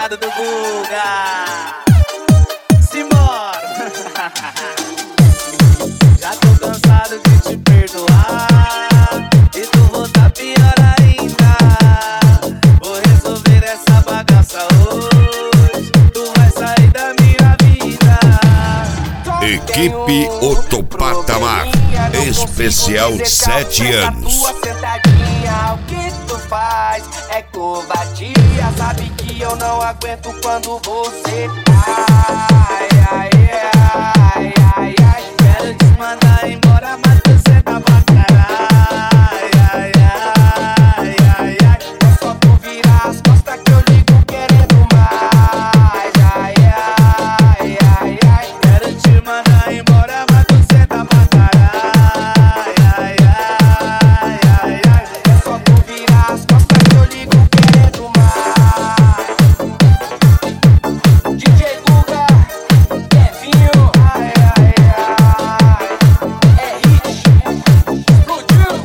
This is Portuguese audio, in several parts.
danado do Guga. Simbora. Já tô cansado de te perdoar e tu voltar pior ainda. Vou resolver essa bagaça hoje, tu vai sair da minha vida. Equipe Outro Patamar, especial 7 anos. Tua sentadinha, o que tu faz é covardia. Sabe que eu não aguento quando você ai, ai, ai, ai, ai. Quero te mandar embora, mas você tá bacana. Ai, ai, ai, ai, ai. É só tu virar as costas que eu ligo querendo mais. Ai, ai, ai, ai. Quero te mandar embora, mas você tá bacana. Ai, ai, ai, ai, ai. É só tu virar as costas que eu ligo querendo mais. DJ Guga, Kevinho, ai, ai, ai. É hit, explodiu.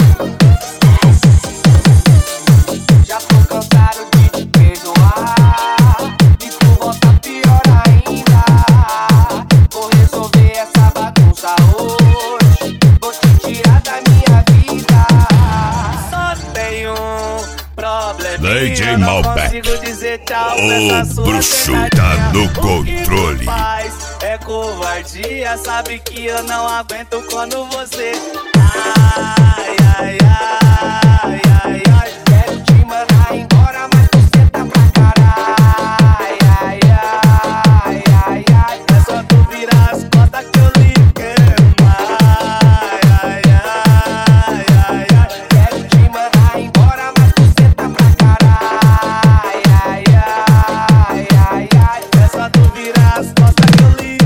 Já tô cansado de te perdoar e tu volta pior ainda. Vou resolver essa bagunça hoje, vou te tirar da minha vida. Só tenho um probleminha, DJ eu não Malbec, consigo dizer tchau pra o essa sua bruxo sentadinha. tá no O que tu controle. faz é covardia, sabe que eu não aguento quando você ai, ai, ai, ai, ai. Quero te mandar embora, mas você tá pra caralho. Ai, ai, ai, ai, ai. É só tu virar as costas que eu ligo querendo mais. Ai, ai, ai, ai. Quero te mandar embora, mas você tá pra caralho. Ai, ai, ai, ai, ai. É só tu virar as costas que eu ligo.